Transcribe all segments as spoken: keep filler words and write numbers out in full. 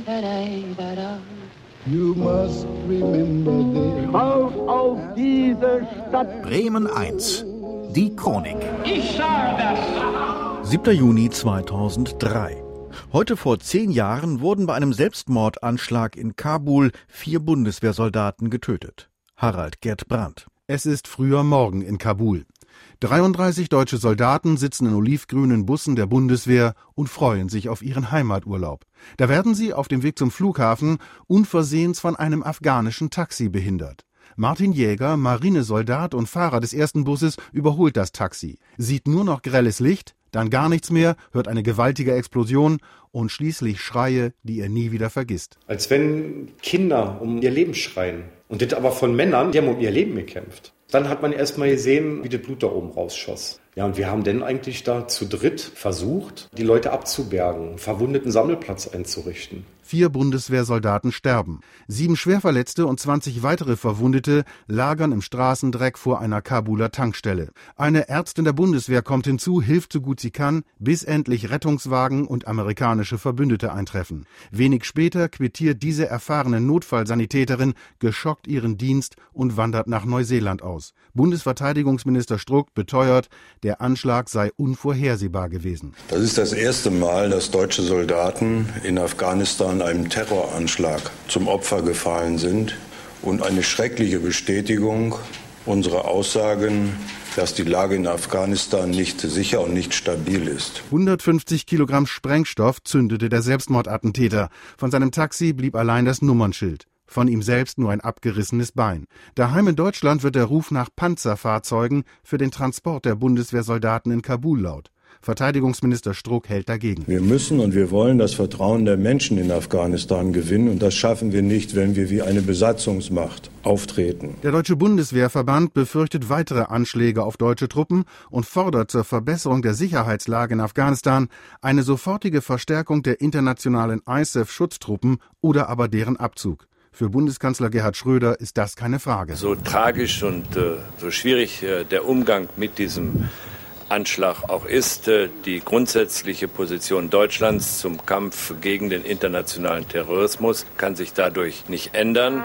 You must remember this. Auf, auf diese Stadt! Bremen eins. Die Chronik. Ich sah das! siebter Juni zweitausenddrei. Heute vor zehn Jahren wurden bei einem Selbstmordanschlag in Kabul vier Bundeswehrsoldaten getötet. Harald Gerd Brandt. Es ist früher Morgen in Kabul. dreiunddreißig deutsche Soldaten sitzen in olivgrünen Bussen der Bundeswehr und freuen sich auf ihren Heimaturlaub. Da werden sie auf dem Weg zum Flughafen unversehens von einem afghanischen Taxi behindert. Martin Jäger, Marinesoldat und Fahrer des ersten Busses, überholt das Taxi, sieht nur noch grelles Licht, dann gar nichts mehr, hört eine gewaltige Explosion und schließlich Schreie, die er nie wieder vergisst. Als wenn Kinder um ihr Leben schreien. Und das aber von Männern, die haben um ihr Leben gekämpft. Dann hat man erst mal gesehen, wie das Blut da oben rausschoss. Ja, und wir haben dann eigentlich da zu dritt versucht, die Leute abzubergen, einen verwundeten Sammelplatz einzurichten. Vier Bundeswehrsoldaten sterben. Sieben Schwerverletzte und zwanzig weitere Verwundete lagern im Straßendreck vor einer Kabuler Tankstelle. Eine Ärztin der Bundeswehr kommt hinzu, hilft so gut sie kann, bis endlich Rettungswagen und amerikanische Verbündete eintreffen. Wenig später quittiert diese erfahrene Notfallsanitäterin geschockt ihren Dienst und wandert nach Neuseeland aus. Bundesverteidigungsminister Struck beteuert, der Anschlag sei unvorhersehbar gewesen. Das ist das erste Mal, dass deutsche Soldaten in Afghanistan einem Terroranschlag zum Opfer gefallen sind und eine schreckliche Bestätigung unserer Aussagen, dass die Lage in Afghanistan nicht sicher und nicht stabil ist. hundertfünfzig Kilogramm Sprengstoff zündete der Selbstmordattentäter. Von seinem Taxi blieb allein das Nummernschild. Von ihm selbst nur ein abgerissenes Bein. Daheim in Deutschland wird der Ruf nach Panzerfahrzeugen für den Transport der Bundeswehrsoldaten in Kabul laut. Verteidigungsminister Struck hält dagegen. Wir müssen und wir wollen das Vertrauen der Menschen in Afghanistan gewinnen und das schaffen wir nicht, wenn wir wie eine Besatzungsmacht auftreten. Der Deutsche Bundeswehrverband befürchtet weitere Anschläge auf deutsche Truppen und fordert zur Verbesserung der Sicherheitslage in Afghanistan eine sofortige Verstärkung der internationalen I S A F-Schutztruppen oder aber deren Abzug. Für Bundeskanzler Gerhard Schröder ist das keine Frage. So tragisch und äh, so schwierig äh, der Umgang mit diesem Anschlag auch ist, äh, die grundsätzliche Position Deutschlands zum Kampf gegen den internationalen Terrorismus kann sich dadurch nicht ändern.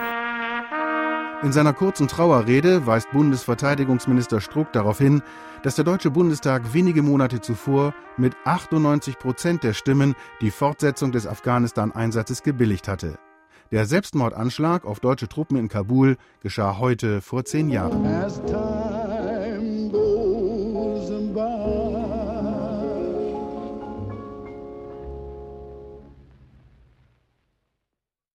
In seiner kurzen Trauerrede weist Bundesverteidigungsminister Struck darauf hin, dass der Deutsche Bundestag wenige Monate zuvor mit achtundneunzig Prozent der Stimmen die Fortsetzung des Afghanistan-Einsatzes gebilligt hatte. Der Selbstmordanschlag auf deutsche Truppen in Kabul geschah heute vor zehn Jahren.